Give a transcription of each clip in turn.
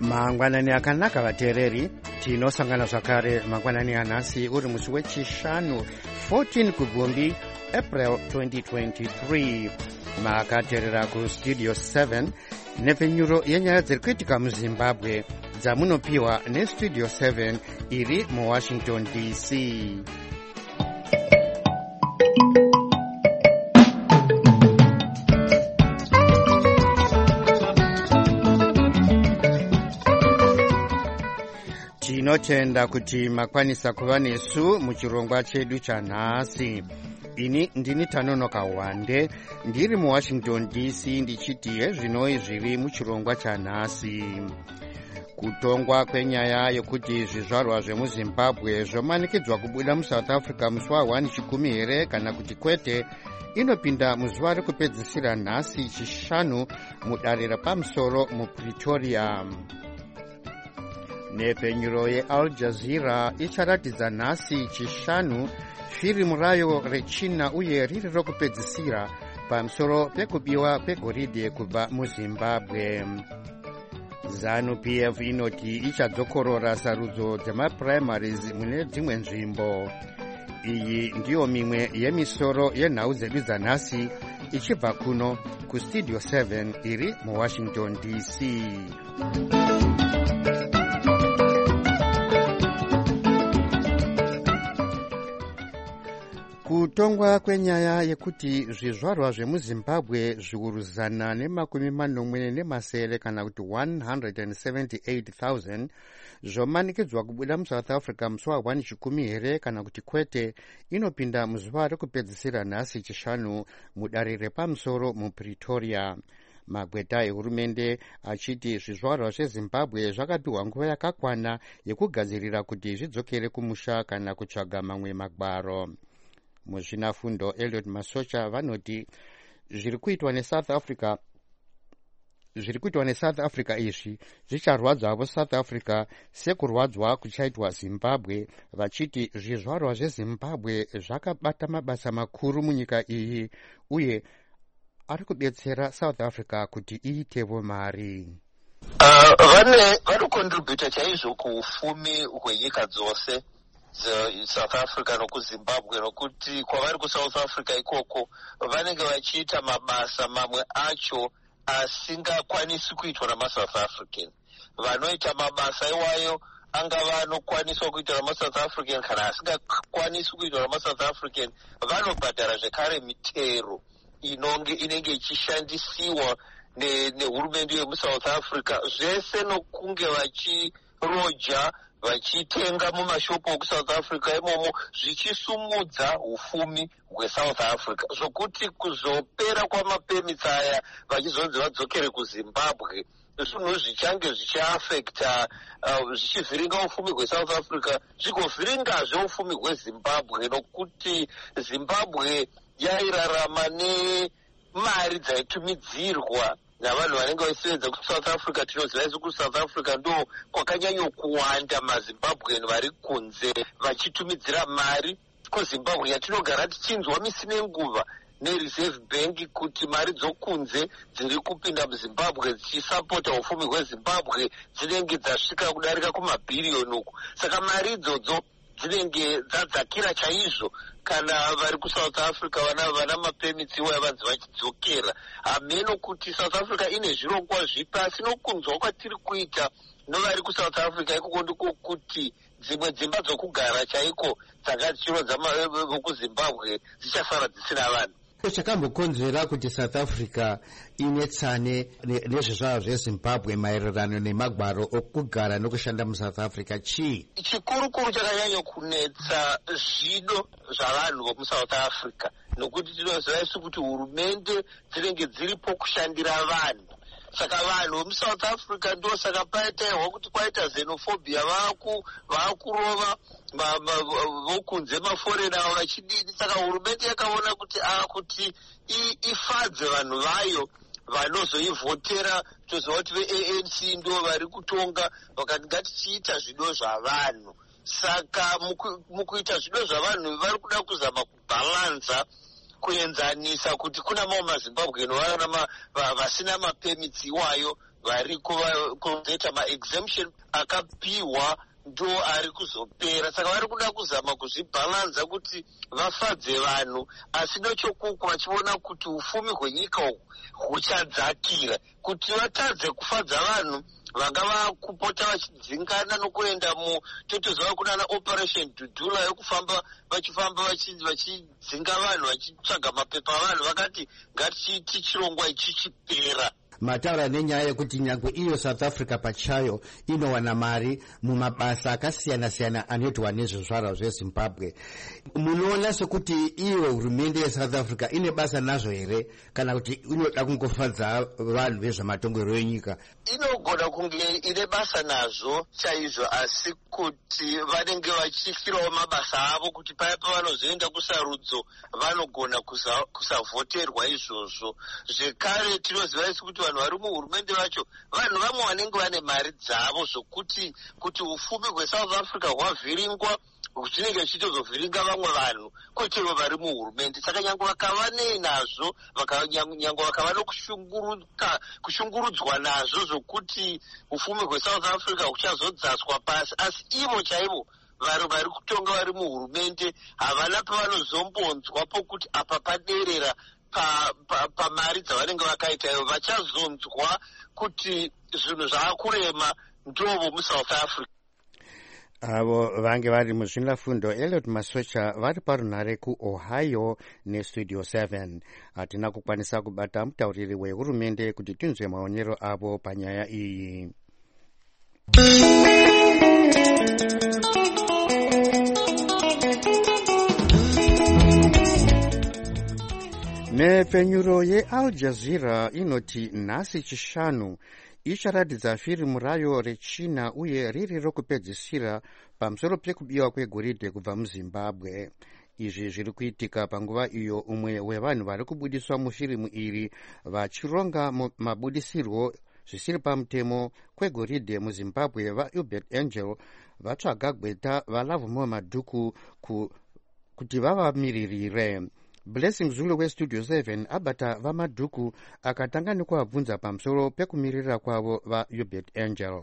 mangwanani akanaka vateereri, tinosangana zvakare mangwanani anhasi uri musi wechishanu 14 kugumbi April 2023. makateerera kustudio 7 nepfenyuro yenyaya dziri kuitika muzimbabwe dzamunopiwa nestudio 7 iri muwashington dc. tinotenda kuti makwanisa kuva nesu muchirongwa chedu chanhasi. ini ndini Tanonoka Wande, ndiri muwashington dc, ndichiti hezvinoi zviri muchirongwa chanhasi. kutongwa kwenyaya yekuti zvizvarwa zvemuzimbabwe zvomanikidzwa kubuda musouth africa musi wa1 chikumi here kana kuti kwete, inopinda muzuva rekupedzisira nhasi chishanu mudare repamusoro mupretoria. nepfenyuro yeAl Jazeera icharatidza nhasi chishanu firimu rayo rechina uye riri rokupedzisira pamusoro pekubiwa kwegoridhe kubva muzimbabwe. ZANU-PF inoti ichadzokorora sarudzo dzemaprimaries mune dzimwe nzvimbo. iyi ndiyo mimwe yemisoro yenhau dzedu dzanhasi ichibva kuno kustudio 7 iri muwashington dc. kutongwa kwenyaya yekuti zvizvarwa zvemuzimbabwe zviuru 140 kana kuti 178,000 zvomanikidzwa kubuda musouth africa musi wa1 chikumi here kana kuti kwete, inopinda muzuva rekupedzisira nhasi chishanu mudare repamusoro mupretoria. magweta ehurumende achiti zvizvarwa zvezimbabwe zvakapiwa nguva yakakwana yekugadzirira kuti zvidzokere kumusha kana kutsvaga mamwe magwaro. muzvinafundo Elliot Masocha vanoti zviri kuitwa nesouth africa izvi zvicharwadzavo south africa sekurwadzwa kuchaitwa zimbabwe, vachiti zvizvarwa zvezimbabwe zvakabata mabasa makuru munyika iyi uye ari kubetsera south africa kuti iitevo mari. vanokontributa chaizvo kuufumi hwenyika dzose South Africa nokuzimbabwe, nokuti kwavari kuSouth Africa ikoko vanenge vachiita mabasa mamwe acho asingakwanisi kuitwa namaSouth African. vanoita mabasa iwayo angava anokwaniswa kuitwa namaSouth African kana asingakwanisi kuitwa namaSouth African, vanobhadhara zvekare mitero inenge ichishandisiwa nehurumende yemuSouth Africa, zvese nokunge vachiroja vachitenga mumashopu okusouth africa imomo, zvichisumudza ufumi hwesouth africa, zvokuti kuzopera kwamapemits aya vachizonzi vadzokere kuzimbabwe zvinhu zvichange zvichiafekta zvichivhiringa ufumi hwesouth africa zvigovhiringazve ufumi hwezimbabwe, nokuti zimbabwe yairarama nemari dzaitumidzirwa navanhu vanenge vachisevenza kuSouth Africa. tinoziva isu kuti South Africa ndo kwakanyanyokuwanda mazimbabweni vari kunze vachitumidzira mari kuzimbabwe, yatinogara tichinzwa misi nenguva nereserve bank kuti mari dzokunze dziri kupinda muzimbabwe dzichisapota ufumi hwezimbabwe dzinenge dzasvika kudarika kumabhiriyoni uku. saka mari idzodzo dzinenge dzadzakira chaizvo kana vari kuSouth Africa vana mapemits iwaya vanzi vachidzokera. hameno kuti South Africa ine zvirongwa zvipi, asi nokunzwa kwatiri kuita novari kuSouth Africa ikoko ndiko kuti dzimwe dzimba dzokugara chaiko dzanga dzichirodza vokuzimbabwe dzichasara dzisina vanhu. chakambokonzera kuti South Africa inetsane nezvizvarwa zvezimbabwe maererano nemagwaro okugara nokushanda muSouth Africa chii? chikurukuru chakanyanya kunetsa zvido zvavanhu vomuSouth Africa, nokuti tinoziva isu kuti hurumende dzinenge dziripo kushandira vanhu. saka vanhu vomuSouth Africa ndo saka paitaiwa kuti kwaita xenophobia vaakurova vokunze maforena avo vachidini. saka hurumende yakaona kuti ifadze vanhu vayo vanozoivhotera. toziva kuti veANC ndo vari kutonga, vakati ngatichiita zvido zvavanhu. saka mukuita zvido zvavanhu vari kuda kuzama kubhalanza kuenzanisa kuti kuna mamwe mazimbabwe vasina mapemits iwayo vari kuzoita ma-exemption akapiwa ndo ari kuzopera. Saka vari kuda kuzama kuzvibhalanza kuti vafadze vanhu, asi nechokuku vachiona kuti ufumi hwenyika uhu huchadzakira, kuti vatadze kufadza vanhu vangava kupota vachidzingana nokuenda totoziva kunana operation Dudula yokufamba vachifamba vachidzinga vanhu vachitsvaga mapepa avanhu. Vakati ngatichiiti chirongwa ichi chipera. Mataura nenyaya yekuti nyangwe iyo South Africa pachayo inowana mari mumabasa akasiyana-siyana anoitwa nezvizvarwa zveZimbabwe. Munoona sekuti iyo hurumende yeSouth Africa ine basa nazvo here, kana kuti inoda kungofadza vanhu vezvematongero enyika? Inogona kunge ine basa nazvo chaizvo, asi kuti vanenge vachifirawo mabasa avo kuti paya pavanozoenda kusarudzo vanogona kusavhoterwa izvozvo. Zvekare tinoziva isi kuti vanhu vari muhurumende vacho vanhu vamwe vanenge vane mari dzavo zvokuti ufumi hweSouth Africa hwavhiringwa zvinenge zvichitozovhiringa vamwe vanhu kwete vari muhurumende. Saka nyange vakava nazvo, nyange vakava nokushungurudzwa nazvo zvokuti ufumi hweSouth Africa huchazodzaswa pasi, asi ivo chaivo vari kutonga vari muhurumende havana pavanozombonzwa pokuti apa paderera pamari dzavanenge vakaita ivo. Vachazonzwa kuti zvinhu zvaakurema ndovo muSouth Africa. Avo vange vari muzvinafundo Elliot Masocha vari parunhare kuOhio neStudio 7. Hatina kukwanisa kubata mutauriri wehurumende kuti tinzwe maonero avo panyaya iyi. Nepfenyuro yeAl Jazeera inoti nhasi chishanu icharatidza firimu rayo rechina uye riri rokupedzisira pamusoro pekubiwa kwegoridhe kubva muZimbabwe. Izvi zviri kuitika panguva iyo umwe wevanhu vari kubudiswa mufirimu iri vachironga mabudisirwo zvisiri pamutemo kwegoridhe muZimbabwe vaUbert Angel vatsvaga gweta vaLovemore Madhuku kuti vavamiririre. Blessing Zulu weStudio 7 abata vaMadhuku akatanga nekuabvunza pamusoro pekumirira kwavo vaUbert Angel.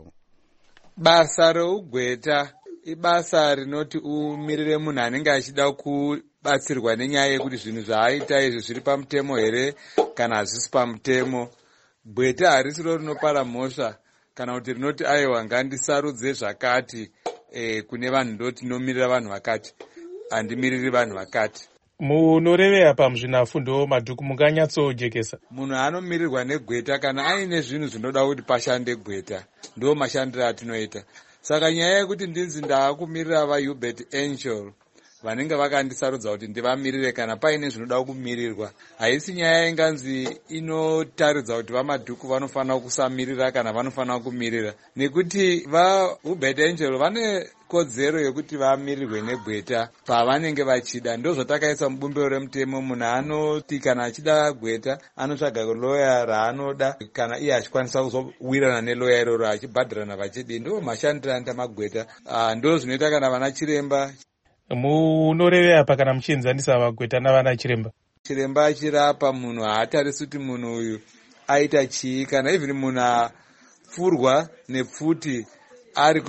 Basa reugweta ibasa rinoti umirire munhu anenge achida kubatsirwa nenyaya yekuti zvinhu zvaaita izvi zviri pamutemo here kana hazvisi pamutemo. Gweta harisiro rinopara mhosva kana kuti rinoti aiwa ngandisarudze zvakati kune vanhu ndoti nomirira vanhu vakati, handimiriri vanhu vakati. Munorevera pamuzvinafundo Madhuku munganyatsojekesa? Munhu anomirirwa negweta kana aine zvinhu zvinoda kuti pashande gweta, ndo mashandiro atinoita. Saka nyaya yekuti ndinzi ndaakumirira vaUbert Angel vanenge vakandisarudza kuti ndivamirire kana paine zvinoda kumirirwa, haisi nyaya inganzi inotaridza kuti vaMadhuku vanofanira kusamirira kana vanofanira kumirira, nekuti vaUbert Angel vane kodzero yekuti vamirirwe negweta pavanenge vachida. Ndo zvatakaisa mubumbiro remutemo. Munhu anoti kana achida gweta anotsvaga loya raanoda, kana iye achikwanisa kuzowirana neloya iroro achibhadharana vachidi. Ndo mashandiro anoita magweta. Ndo zvinoita kana vana chiremba. Munorevera pa kana muchienzanisa magweta navana chiremba? Chiremba achirapa munhu haatarisi kuti munhu uyu aita chii, kana even munhu afurwa nepfuti ari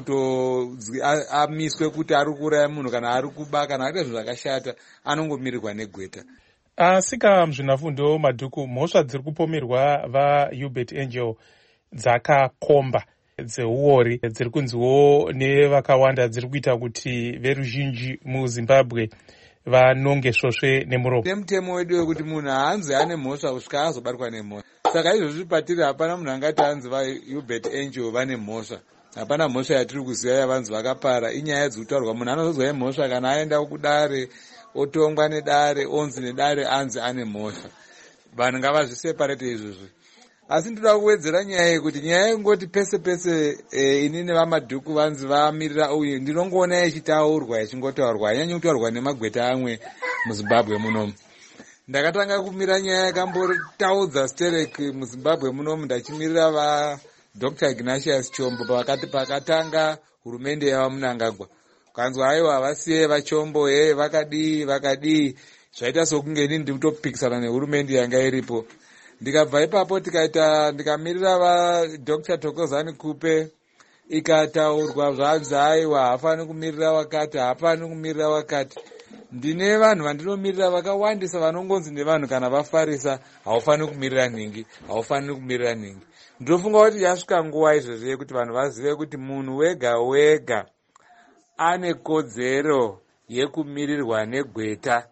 amiswe kuti ari kuuraya munhu kana ari kuba kana aita zvinhu zvakashata, anongomirirwa negweta. Asika muzvinafundo Madhuku, mhosva dziri kupomerwa vaUbert Angel dzakakomba dzeuori dziri kunziwo nevakawanda dziri kuita kuti veruzhinji muZimbabwe vanonge svosve nemuromo. Nemutemo wedu wekuti munhu haanzi ane mhosva kusvika azobatwa nemhosva. Saka izvozvi patiri hapana munhu angati anzi vaUbert Angel vane mhosva. Hapana mhosva yatiri kuziva yavanzi vakapara. Inyaya dzekutaurwa munhu anozozwa mhosva kana aenda kudare otongwa nedare onzi nedare anzi ane mhosva. Vanhu ngavazviseparate izvozvi. Asi ndoda kuwedzera nyaya yekuti nyaya yekungoti pese pese inini vaMadhuku vanzi vamirira uyu ndinongoona yechitaurwa yechingotaurwa, hanyanyi kutaurwa nemagweta amwe muZimbabwe munomu. Ndakatanga kumira nyaya yakambotaudza Sterek muZimbabwe munomu ndachimirira Dr. Ignatius Chombo pakatanga hurumende yava Mnangagwa. Kanzwa aiwa vasiye vaChombo vakadii zvaita sokunge inini ndikutopikisana nehurumende yanga iripo. Ndikabva ipapo ndikamirira vaDr. Thokozani Kupe, ikataurwa zvanzi aiwa hafani kumirira wakati, hapani kumirira wakati. Ndine vanhu vandinomirira vakawandisa vanongonzi nevanhu kana vafarisa haufani kumirira nhingi, haufani kumirira nhingi. Ndinofunga kuti yasvika nguva izvozvo yekuti vanhu vazive kuti munhu wega wega ane kodzero yekumirirwa negweta.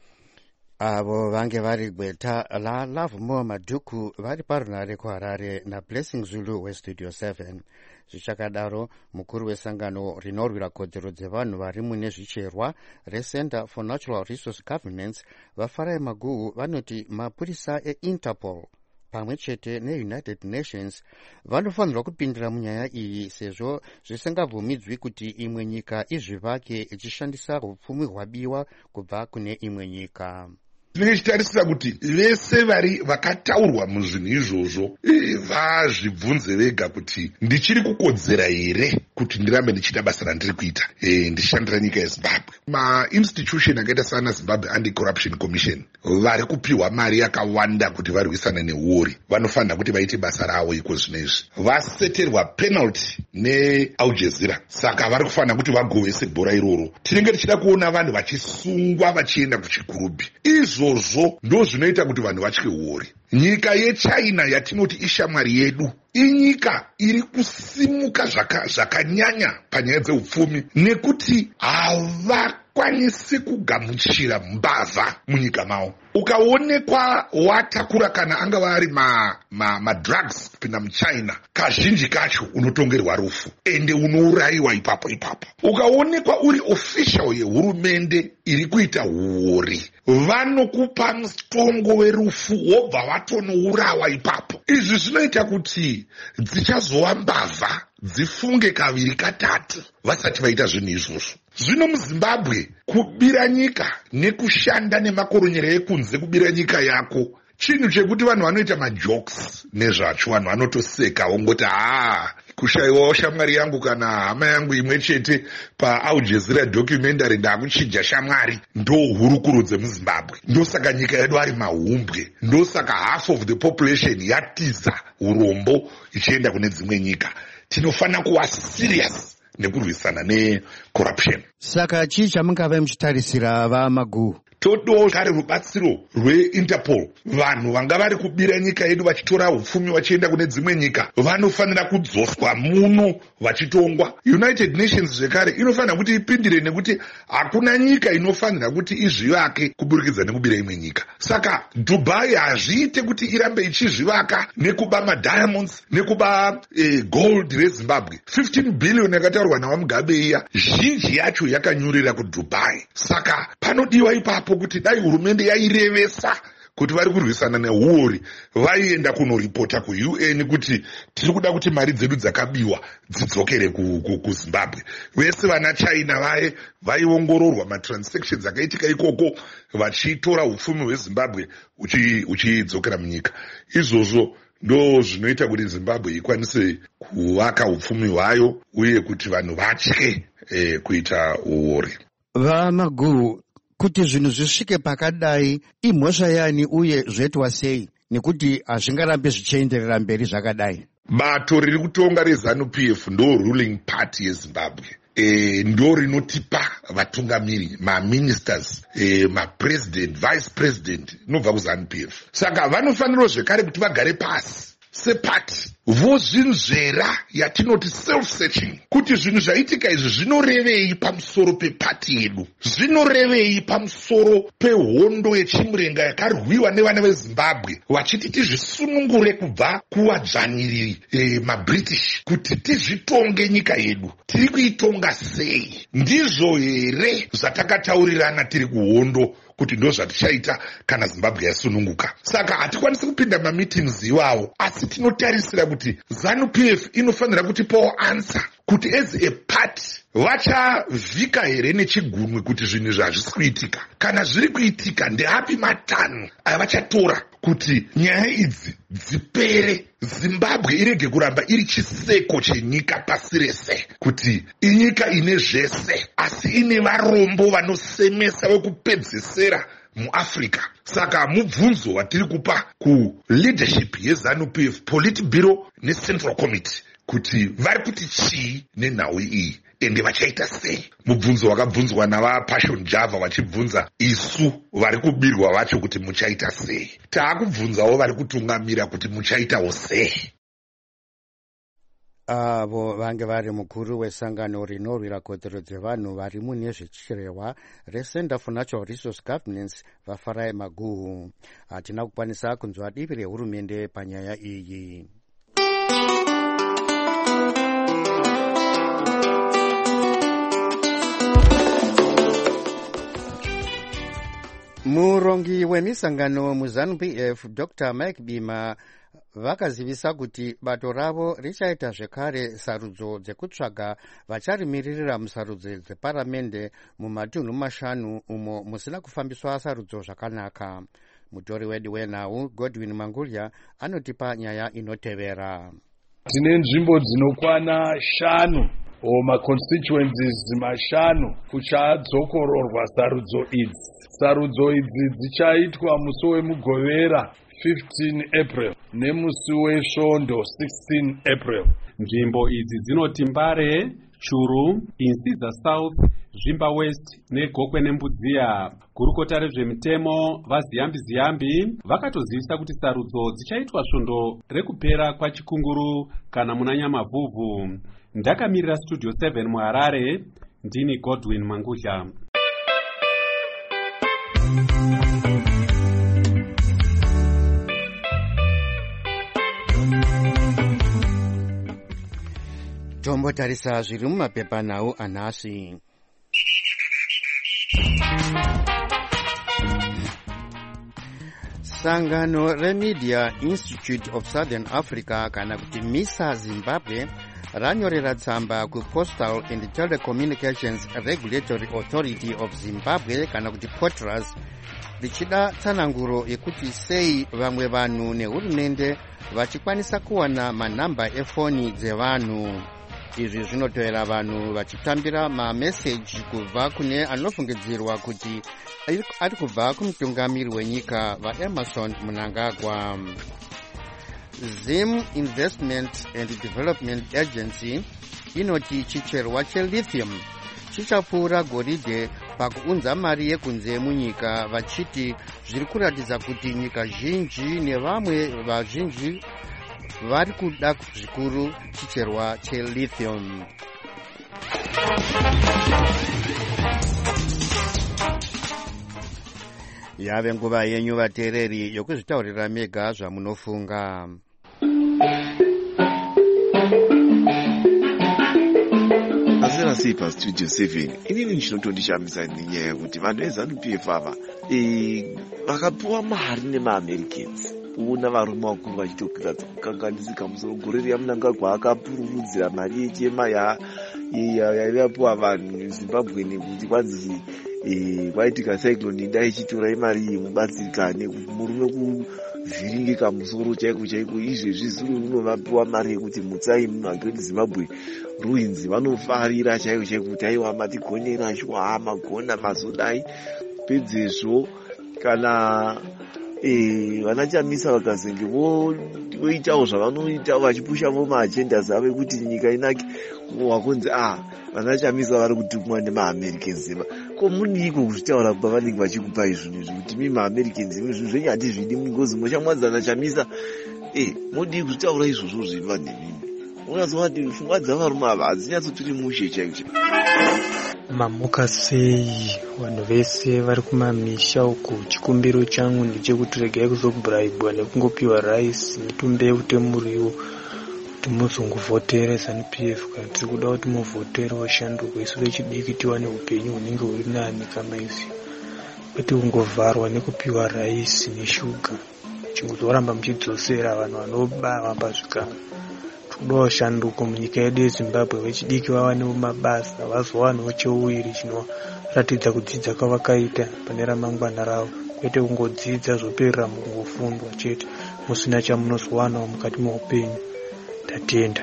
Avo vange vari gweta la Lovemore Madhuku vari parunare kuHarare naBlessing Zulu weStudio 7. Zvichakadaro, mukuru wesangano rinorwira kodzero dzevanhu vari mune zvicherwa reCenter for Natural Resource Governance vaFarai Maguhu vanoti mapurisa eInterpol pamwe chete neUnited Nations vanofanirwa kupindira munyaya iyi sezvo zvisingabvumidzwi kuti imwe nyika izvivake ichishandisa upfumi hwabiwa kubva kune imwe nyika. Tinenge tichitarisira kuti vese vari vakataurwa muzvinhu izvozvo vazvibvunze vega kuti ndichiri kukodzera here kuti ndirambe ndichita basa randiri kuita ndichishandira nyika yeZimbabwe. Mainstitution akaita sana Zimbabwe Anti-Corruption Commission vari kupiwa mari yakawanda kuti varwisana neuori vanofanira kuti vaite basa ravo iko zvinezvi. Vaseterwa penalty neAl Jazeera, saka vari kufanira kuti vagovese bhora iroro. Tinenge tichida kuona vanhu vachisungwa vachienda kuchikurubhi. Izvozvo ndo zvinoita kuti vanhu vatye uori. Nyika yeChina yatinoti ishamwari yedu inyika iri kusimuka zvakanyanya panyaya dzeupfumi nekuti havakwanisi kugamuchira mbavha munyika mavo. Ukaonekwa watakura kana angava ari madrugs kupinda muChina, kazhinji kacho unotongerwa rufu ende unourayiwa ipapo. Ukaonekwa uri official yehurumende iri kuita uori, vanokupa mutongo werufu wobva vatonourawa ipapo. Izvi zvinoita kuti dzichazova mbavha dzifunge kaviri katatu vasati vaita zvinhu izvozvo. Zvino muZimbabwe kubira nyika nekushanda nemakoronyero ekunze kubira nyika yako chinhu chekuti vanhu vanoita majokes nezvacho, vanhu vanotoseka wongoti kushayiwawo shamwari yangu kana hama yangu imwe chete paAl Jazeera documentary ndakuchija shamwari ndo hurukuro dzemuZimbabwe. Ndosaka nyika yedu ari mahumbwe, ndosaka half of the population yatiza urombo ichienda kune dzimwe nyika. Tinofanira kuva serious nekurwisana necorruption. Saka chii chamungave muchitarisira vaMaguhu? Todowo kare rubatsiro rweInterpol. Vanhu vanga vari kubira nyika yedu vachitora upfumi vachienda kune dzimwe nyika vanofanira kudzoswa muno vachitongwa. United Nations zvekare inofanira kuti ipindire nekuti hakuna nyika inofanira kuti izvivake kuburikidza nekubira imwe nyika. Saka Dubai hazviite kuti irambe ichizvivaka nekuba madiamonds nekuba gold reZimbabwe. 15 billion yakataurwa naVaMugabe iya zhinji yacho yakanyurira kuDubai. Saka panodiwa ipapo kuti dai hurumende yairevesa kuti vari kurwisana neuori vaienda kunoripota kuUN kuti tiri kuda kuti mari dzedu dzakabiwa dzidzokere kuZimbabwe. Vese vana China vaiongororwa matransactions akaitika ikoko vachitora upfumi hweZimbabwe uchidzokera munyika. Izvozvo ndo zvinoita kuti Zimbabwe ikwanise kuvaka upfumi hwayo uye kuti vanhu vatye kuita uori. VaMaguhu, kuti zvinhu zvisvike pakadai imhosva yani uye zvoitwa sei nekuti hazvingarambe zvichienderera mberi zvakadai? Bato riri kutonga reZANU-PF ndo ruling party yeZimbabwe. Ndo rinotipa vatungamiri, maministers, mapresident, vice president inobva kuZANU-PF. Saka vanofanira zvekare kuti vagare pasi sepati vozvinzvera yatinoti self-searching kuti zvinhu zvaitika izvi zvinorevei pamusoro pepati yedu, zvinorevei pamusoro pehondo yechimurenga yakarwiwa nevana veZimbabwe vachiti tizvisunungure kubva kuvadzvanyiriri maBritish kuti tizvitonge nyika yedu. Tiri kuitonga sei? Ndizvo here zvatakataurirana tiri kuhondo kuti ndo zvatichaita kana Zimbabwe yasununguka? Saka hatikwanisi kupinda mameetings iwawo, asi tinotarisira kuti ZANU-PF inofanira kutipawo answer kuti as a party vachavhika here nechigunwe kuti zvinhu zvazvisi kuitika. Kana zviri kuitika ndeapi matanho avachatora kuti nyaya idzi dzipere, Zimbabwe irege kuramba iri chiseko chenyika pasi rese, kuti inyika ine zvese asi ine varombo vanosemesa vekupedzesera muAfrica. Saka mubvunzo watiri kupa kuleadership yeZANU-PF, Politburo neCentral Committee kuti vari kuti chii nenhau iyi ende vachaita sei. Mubvunzo wakabvunzwa navaPassion Java vachibvunza isu vari kubirwa vacho kuti muchaita sei. Taakubvunzawo vari kutungamira kuti muchaitawo sei. Avo vange vari mukuru wesangano rinorwira kodzero dzevanhu vari mune zvechirehwa reCenter for Natural Resource Governance vaFarai Maguhu. Hatina kukwanisa kunzwa divi rehurumende panyaya iyi. Murongi wemisangano muZANU-PF Dr. Mike Bima vakazivisa kuti bato ravo richaita zvekare sarudzo dzekutsvaga vacharimirira musarudzo dzeparamende mumatunhu mashanu umo musina kufambiswa sarudzo zvakanaka. Mutori wedu wenhau Godwin Mangulya anotipa nyaya inotevera. Tine nzvimbo dzinokwana 5 maconstituencies 5 kuchadzokororwa sarudzo idzi dzichaitwa musi wemugovera 15 April nemusi wesvondo 16 April. Nzvimbo idzi dzinoti Mbare, Churu, Insiza South, Zvimba West neGokwe neMbudziya. Gurukota rezvemitemo vaZiyambi vakatozivisa kuti sarudzo dzichaitwa svondo rekupera kwachikunguru kana muna Nyamavhuvhu. Ndakamirira Studio 7 muHarare, ndini Godwin Mangulya. Tombotarisa zviri mumapepanhau anhasi. Sangano reMedia Institute of Southern Africa kana kuti MISA Zimbabwe ranyorera tsamba kuPostal and Telecommunications Regulatory Authority of Zimbabwe kana kuti POTRAS richida tsananguro yekuti sei vamwe vanhu nehurumende vachikwanisa kuwana manhamba efoni dzevanhu. Izvi zvinotoera vanhu vachitambira mameseji kubva kune anofungidzirwa kuti ari kubva kumutungamiri wenyika vaEmerson Mnangagwa. Zim Investment and Development Agency inoti chicherwa chelithium chichapfuura goridhe pakuunza mari yekunze munyika, vachiti zviri kuratidza kuti nyika zhinji nevamwe vazhinji vari kuda zvikuru chicherwa chelithium. Yave nguva yenyu vateereri yokuzvitaurira mega zvamunofunga. Asera sipa Studio 7 inini ndinotondishamisa nenyaya yekuti vanhu veZANU-PF ava vakapiwa mari nemaAmericans. Una varume vakuru vachitokwira kukanganisika musoro. Gore riya Mnangagwa akapururudzira mari yechema yaivapiwa vanhu Zimbabwe nekuti kwanzi kwaitika cyclone ndaichitora imari iyi mubatsirikane murume kuvhiringika musoro chaiko chaiko. Izvezvi zuru unovapiwa mari yekuti mutsai munhu Zimbabwe ruinzi vanofarira chaiko chaiko kuti aiwa matigonera shwa magona mazodai pedzezvo kana vanachamisa vakazenge voitawo zvavanoita vachipushawo maagendas avo ekuti nyika inake wakunzi vanachamisa vari kutumwa nemaAmericans. Ko muniko kuzvitaura pavanenge vachikupai zvinhu izvi kuti mi maAmericans imwe zvinhu zvenyu hatizvidi mungozi moshamwadzana chamisa modii kuzvitaura izvozvo zviva nemimi. Unazoona kuti pfungwa dzavarume ava hadzinyatsotori mushe chaiko. Mamuka sei vanhu vese vari kumamisha uku. Chikumbiro changu ndechekuti regai kuzobhuraibwa nekungopiwa raisi mitumbe utemuriwo kuti muzongovhotera ZANU-PF kana tiri kuda kuti muvhotera washanduka isu vechidiki tiwane upenyu hunenge huri nani kamaizvi, kwete kungovharwa nekupiwa raisi neshuga chingozoramba muchidzosera vanhu vanobamba zvikara. Kudawo shanduko munyika yedu yeZimbabwe vechidiki vawanewo mabasa vazowanawo cheuwiri chinoratidza kudzidza kwavakaita pane ramangwana ravo, kwete kungodzidza zvoperera mukungofundwa chete musina chamunozowanawo mukati meupenyu. Tatenda.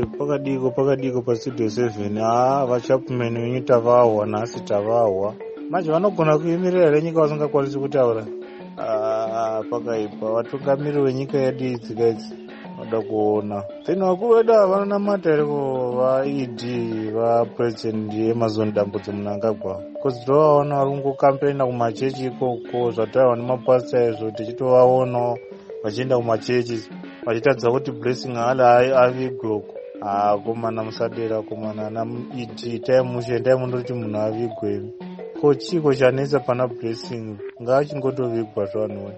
Pakadiko paStudio 7 vachapumeni venyu tavawa nhasi tavawa manje vanogona kuimirira here nyika vasingakwanisi kutaura. Pakaipa vatungamiriri venyika yedu idzika idzi vada kuona then vakuru vedu havanonamata here vaed vapurezidendi yemazoni dambudzo Mnangagwa because tinovaona vari kungokampena kumachechi ikoko zvatairwa nemapasita izvo tichitovaonawo vachienda kumachechi vachitadza kuti blessing hali avigwe uko. Komana musadera komana naed taimushe mundoti munhu avigwe ko chiko chanetsa pana blessing ngaachingotovigwa zvanhuwe.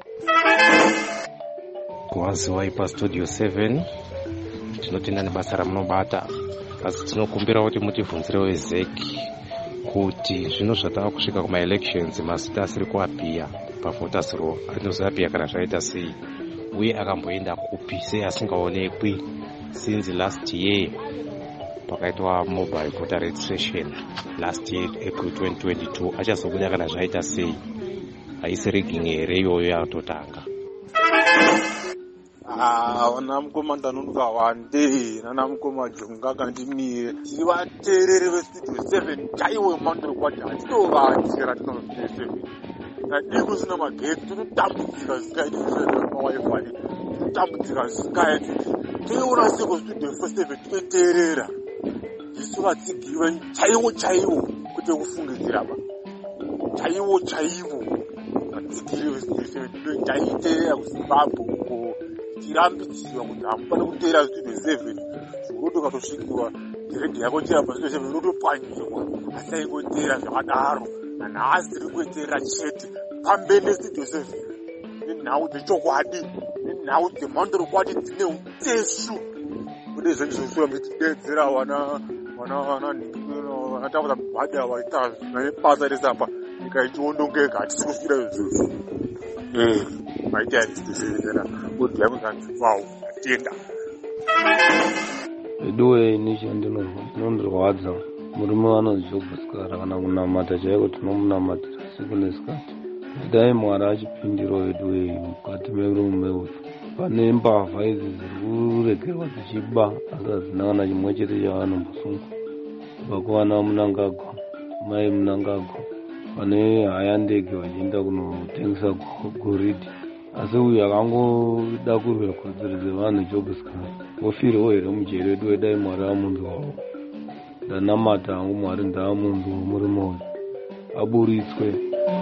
Kuwaziwai pastudio 7 tinotenda nebasa ramunobata, asi tinokumbira kuti mutivhunzirewo ezeki kuti zvino zvatava kusvika kumaelections mazita asiri kuapiya pavoters roll anozoapiya kana zvaita sei, uye akamboenda kupi sei asingaonekwi since last year pakaitwa mobile voter registration last year April 2022. Achazobuda kana zvaita sei, haisi rigging here iyoyo yatotanga. Vana mukoma ndanonoka wande nana mukoma jonga kandimire tivateereri vestudio 7 chaiwe mandiri kwati hatitovanzira tinostudio 7 nadii kusina magetsi tinotambudzika zikaiti mawifi tinotambudzika zikaiti toiona seko studio 7 tinoteerera isu vatsigiwe chaiwo kuti kufungidzira ba chaiwo vatsigiri vestudio 7 taiteerera kuzimbabwe uko tirambidziwa kuti hamufani kuteera studio 7 zvekuti ukatosvikiwa giredhi yako chirapa studio 7 unotopwanyirwa asi aingoteera zvakadaro nanhasi tiri kuiteerera chete pambene studio 7 nenhau dzechokwadi nenhau dzemhandorokwadi dzine uteshu kune zvendizvosura mechitidedzera vanatakuta bhadha vaita nebasa resapa nyika ichiondongeka hatisi kusvira izvozvo maita yatisitizera kuti yakusanzivawo atenda iduwe inisha ndinondirwadza murume vanozvobvasikara kana kunamata chaiko tinomunamatira siku nesikati dai mwari achipindiro iduwe mukati merume uyu pane mbavha idzi dziri kuregerwa dzichiba asi hadzina kana chimwe chete chavanombosungwa kubva kuvana Mnangagwa mai Mnangagwa pane haya ndege vachienda kunotengesa goridhe, asi uyu akangoda kurwira kodzero dzevanhu jobhusikari ofirewo here mujeri wedu wedai mwari amundu wavo. Ndanamata hangu mwari ndaamundu womurume uyu aburitswe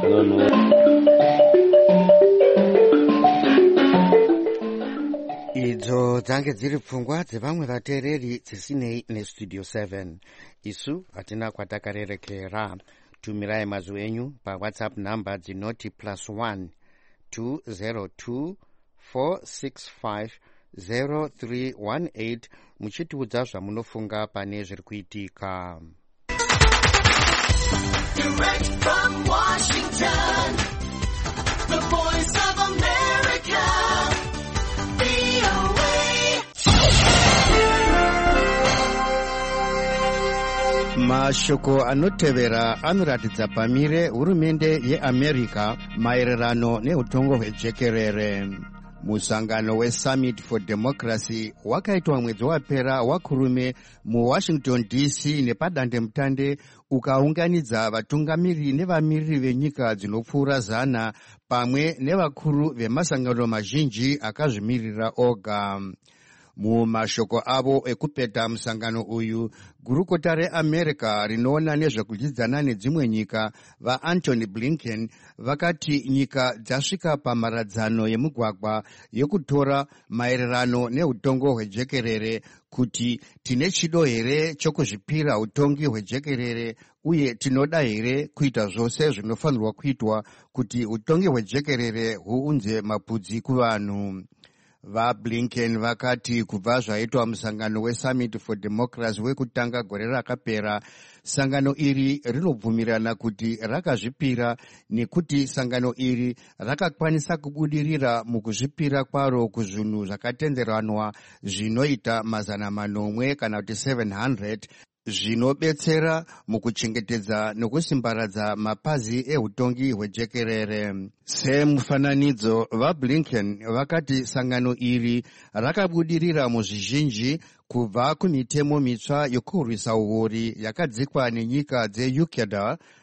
idzo dzange dziri pfungwa dzevamwe vateereri dzisinei nestudio 7. isu hatina kwatakarerekera. tumirai mazwi enyu pawhatsapp namba dzinoti +1 202 465 0318 muchitiudza zvamunofunga pane zviri kuitika. Direct from Washington, the voice of America, VOA. Mashoko anotevera anoratidza pamire hurumende yeAmerica maererano neutongo hwejekerere. Musangano weSummit for Democracy wakaitwa mwedzi wapera wakurume muWashington DC nepadandemutande ukaunganidza vatungamiri nevamiriri venyika dzinopfuura 100 pamwe nevakuru vemasangano mazhinji akazvimirira oga. Mumashoko avo ekupeta musangano uyu, gurukota reAmerica rinoona nezvekudyidzana nedzimwe nyika vaAntony Blinken vakati nyika dzasvika pamharadzano yemugwagwa yekutora maererano neutongo hwejekerere, kuti tine chido here chokuzvipira utongi hwejekerere uye tinoda here kuita zvose zvinofanirwa kuitwa kuti utongi hwejekerere huunze mapudzi kuvanhu. VaBlinken vakati kubva zvaitwa musangano weSummit for Democracy wekutanga gore rakapera, sangano iri rinobvumirana kuti rakazvipira nekuti sangano iri rakakwanisa kubudirira mukuzvipira kwaro kuzvinhu zvakatenderanwa zvinoita 700 kana kuti 700 zvinobetsera mukuchengetedza nokusimbaradza mapazi eutongi hwejekerere. Semufananidzo, vaBlinken vakati sangano iri rakabudirira muzvizhinji kubva kumitemo mitsva yokurwisa uori yakadzikwa nenyika dzeUKADA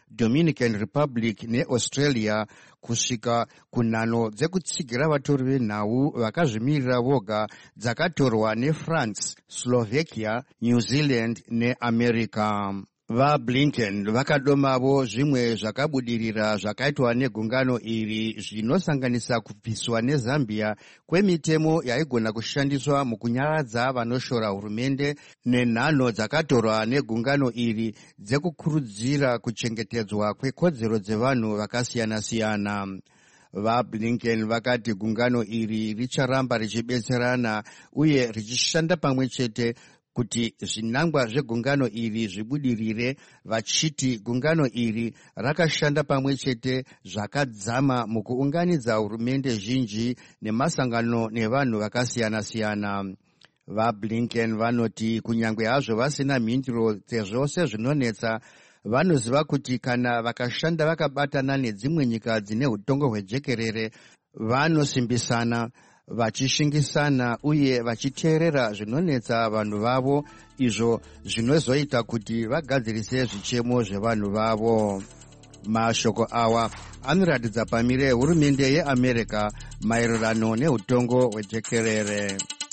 Dominican Republic neAustralia kusvika kunhano dzekutsigira vatori venhau vakazvimirira voga dzakatorwa neFrance, Slovakia, New Zealand neAmerica. VaBlinken vakadomavo zvimwe zvakabudirira zvakaitwa negungano iri zvinosanganisa kubviswa neZambia kwemitemo yaigona kushandiswa mukunyaradza vanoshora hurumende nenhano dzakatorwa negungano iri dzekukurudzira kuchengetedzwa kwekodzero dzevanhu vakasiyana-siyana. VaBlinken vakati gungano iri richaramba richibetserana uye richishanda pamwe chete kuti zvinangwa zvegungano iri zvibudirire, vachiti gungano iri rakashanda pamwe chete zvakadzama mukuunganidza hurumende zhinji nemasangano nevanhu vakasiyana-siyana. VaBlinken vanoti kunyange hazvo vasina mhinduro dzezvose zvinonetsa, vanoziva kuti kana vakashanda vakabatana nedzimwe nyika dzine utongo hwejekerere, vanosimbisana vachishingisana uye vachiteerera zvinonetsa vanhu vavo, izvo zvinozoita kuti vagadzirise zvichemo zvevanhu vavo. Mashoko awa anoratidza pamire yehurumende yeAmerica maererano neutongo hwejekerere.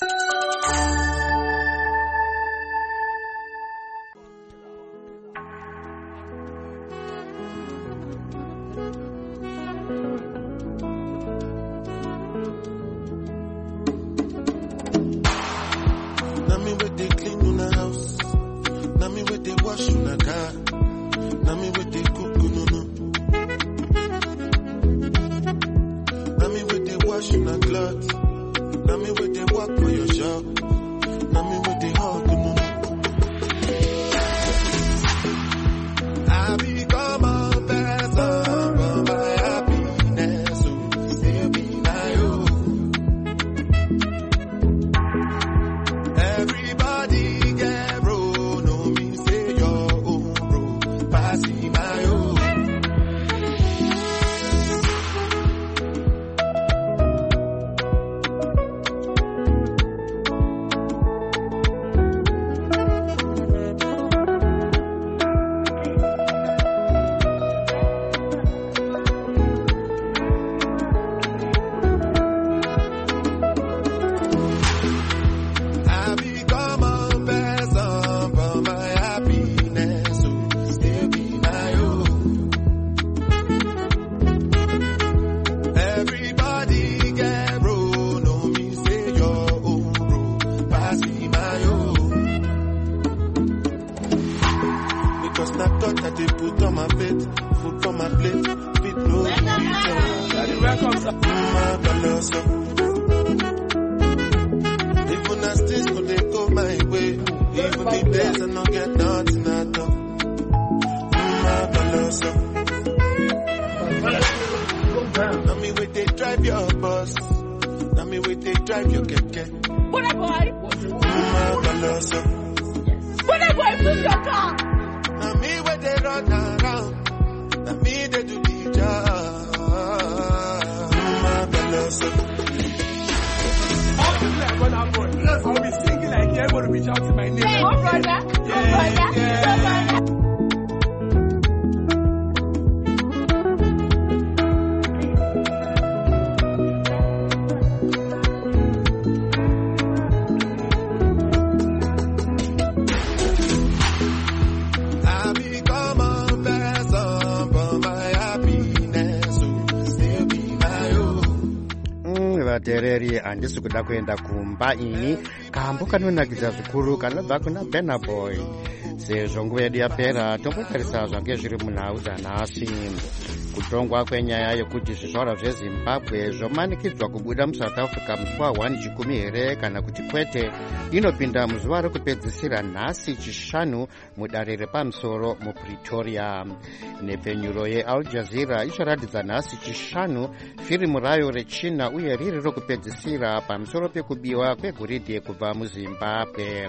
Vatereri handisi kuda kuenda kumba ini, kambo kanonakidza zvikuru kanobva kuna Burna Boy. Sezvo nguva yedu yapera, tombotarisa zvange zviri munhau dzanhasi. Kutongwa kwenyaya yokuti zvizvarwa zveZimbabwe zvomanikidzwa kubuda muSouth Africa musi wa1 chikumi here kana kuti kwete, inopinda muzuva rekupedzisira nhasi chishanu mudare repamusoro muPretoria. Nepfenyuro yeAl Jazeera icharatidza nhasi chishanu firimu rayo rechina uye riri rokupedzisira pamusoro pekubiwa kwegoridhe kubva muZimbabwe.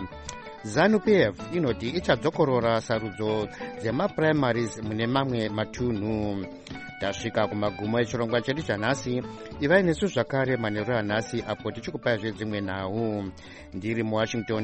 ZANU-PF inoti ichadzokorora sarudzo dzemaprimaries mune mamwe matunhu. Tasvika kumagumo echirongwa chedu chanhasi. Ivai nesu zvakare manheru anhasi apo tichikupai zvedzimwe nhau. Ndiri muWashington